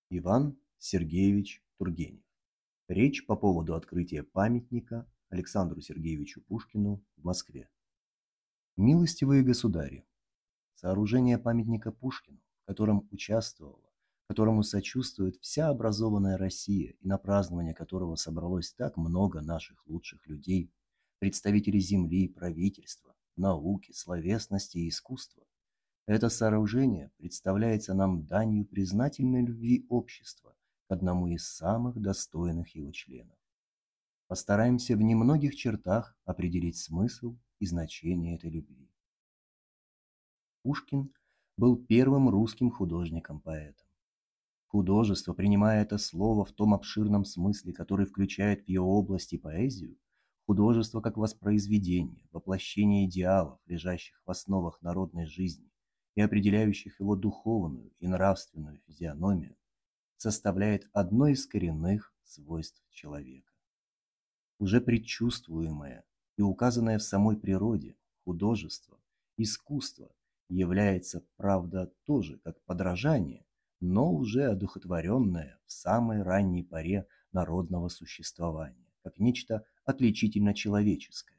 Иван Сергеевич Тургенев. Речь по поводу открытия памятника Александру Сергеевичу Пушкину в Москве. Милостивые государи, сооружение памятника Пушкину, в котором участвовала, которому сочувствует вся образованная Россия и на празднование которого собралось так много наших лучших людей, представителей земли, правительства, науки, словесности и искусства, это сооружение представляется нам данью признательной любви общества к одному из самых достойных его членов. Постараемся в немногих чертах определить смысл и значение этой любви. Пушкин был первым русским художником-поэтом. Художество, принимая это слово в том обширном смысле, который включает в ее область и поэзию, художество как воспроизведение, воплощение идеалов, лежащих в основах народной жизни и определяющих его духовную и нравственную физиономию, составляет одно из коренных свойств человека. Уже предчувствуемое и указанное в самой природе художество, искусство является, правда, тоже как подражание, но уже одухотворенное в самой ранней поре народного существования, как нечто отличительно человеческое.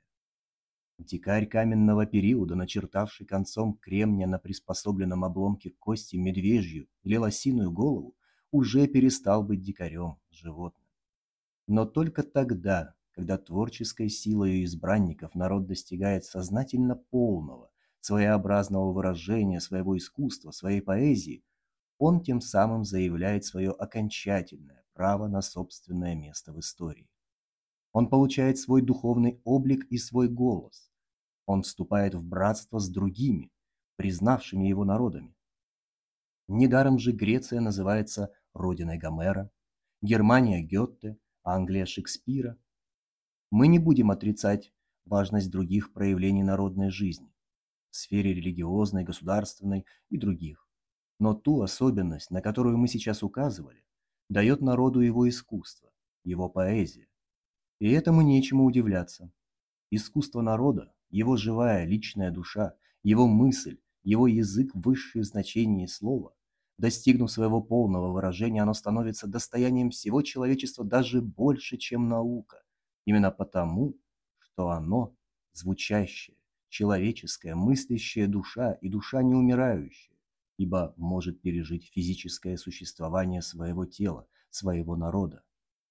Дикарь каменного периода, начертавший концом кремня на приспособленном обломке кости медвежью или лосиную голову, уже перестал быть дикарем, животным. Но только тогда, когда творческой силой избранников народ достигает сознательно полного, своеобразного выражения своего искусства, своей поэзии, он тем самым заявляет свое окончательное право на собственное место в истории. Он получает свой духовный облик и свой голос. Он вступает в братство с другими, признавшими его народами. Недаром же Греция называется родиной Гомера, Германия – Гёте, Англия – Шекспира. Мы не будем отрицать важность других проявлений народной жизни в сфере религиозной, государственной и других. Но ту особенность, на которую мы сейчас указывали, дает народу его искусство, его поэзия. И этому нечему удивляться. Искусство народа, его живая личная душа, его мысль, его язык в высшем значении слова, достигнув своего полного выражения, оно становится достоянием всего человечества даже больше, чем наука, именно потому, что оно звучащее, человеческая, мыслящая душа и душа неумирающая, ибо может пережить физическое существование своего тела, своего народа.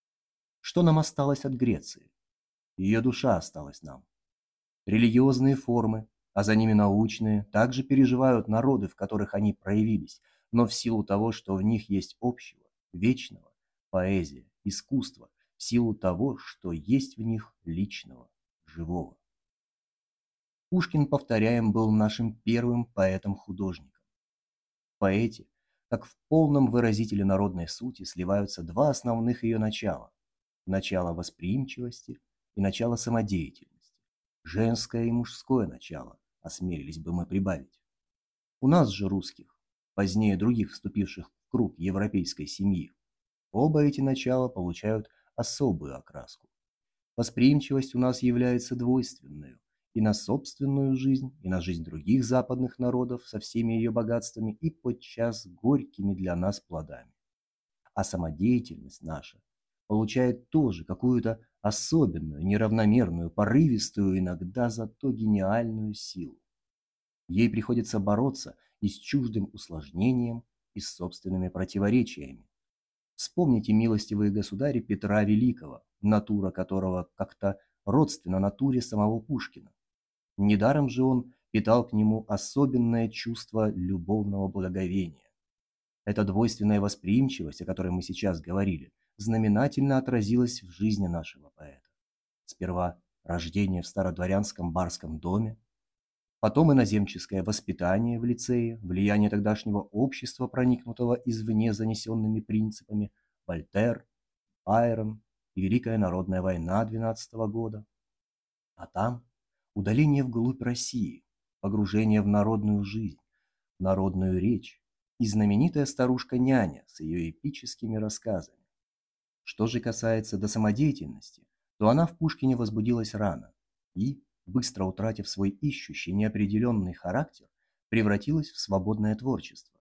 Что нам осталось от Греции? Ее душа осталась нам. Религиозные формы, а за ними научные, также переживают народы, в которых они проявились, но в силу того, что в них есть общего, вечного, поэзия, искусство, в силу того, что есть в них личного, живого. Пушкин, повторяем, был нашим первым поэтом-художником. В поэте, как в полном выразителе народной сути, сливаются два основных ее начала – начало восприимчивости и начало самодеятельности. Женское и мужское начало, осмелились бы мы прибавить. У нас же, русских, позднее других вступивших в круг европейской семьи, оба эти начала получают особую окраску. Восприимчивость у нас является двойственной и на собственную жизнь, и на жизнь других западных народов со всеми ее богатствами и подчас горькими для нас плодами. А самодеятельность наша получает тоже какую-то особенную, неравномерную, порывистую, иногда зато гениальную силу. Ей приходится бороться и с чуждым усложнением, и с собственными противоречиями. Вспомните, милостивые государи, Петра Великого, натура которого как-то родственна натуре самого Пушкина. Недаром же он питал к нему особенное чувство любовного благоговения. Эта двойственная восприимчивость, о которой мы сейчас говорили, знаменательно отразилась в жизни нашего поэта. Сперва рождение в стародворянском барском доме, потом иноземческое воспитание в лицее, влияние тогдашнего общества, проникнутого извне занесенными принципами, Вольтер, Байрон и Великая народная война 12-го года. А там удаление вглубь России, погружение в народную жизнь, народную речь и знаменитая старушка-няня с ее эпическими рассказами. Что же касается до самодеятельности, то она в Пушкине возбудилась рано и, быстро утратив свой ищущий неопределенный характер, превратилась в свободное творчество.